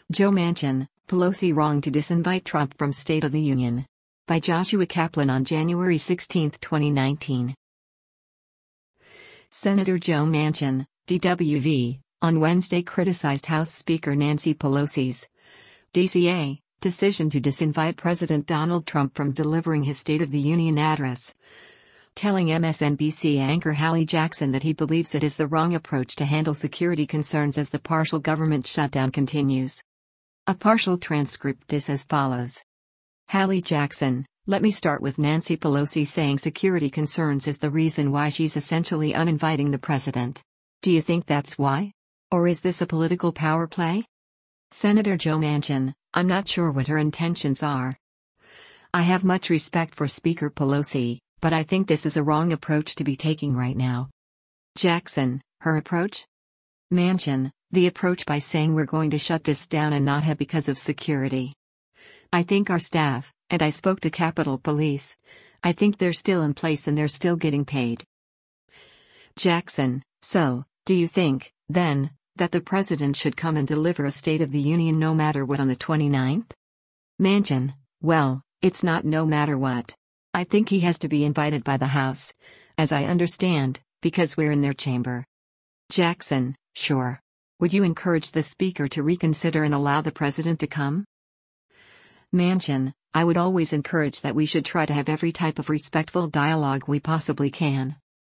Joe Manchin, Pelosi wrong to disinvite Trump from State of the Union. By Joshua Kaplan on January 16, 2019. Senator Joe Manchin, DWV, on Wednesday criticized House Speaker Nancy Pelosi's DCA decision to disinvite President Donald Trump from delivering his State of the Union address, telling MSNBC anchor Hallie Jackson that he believes it is the wrong approach to handle security concerns as the partial government shutdown continues. A partial transcript is as follows. Hallie Jackson, let me start with Nancy Pelosi saying security concerns is the reason why she's essentially uninviting the president. Do you think that's why? Or is this a political power play? Senator Joe Manchin, I'm not sure what her intentions are. I have much respect for Speaker Pelosi, but I think this is a wrong approach to be taking right now. Jackson, her approach? Manchin, the approach by saying we're going to shut this down and not have because of security. I think our staff, and I spoke to Capitol Police, I think they're still in place and they're still getting paid. Jackson, so, do you think, then, that the president should come and deliver a State of the Union no matter what on the 29th? Manchin, well, it's not no matter what. I think he has to be invited by the House, as I understand, because we're in their chamber. Jackson, sure. Would you encourage the Speaker to reconsider and allow the President to come? Manchin, I would always encourage that we should try to have every type of respectful dialogue we possibly can.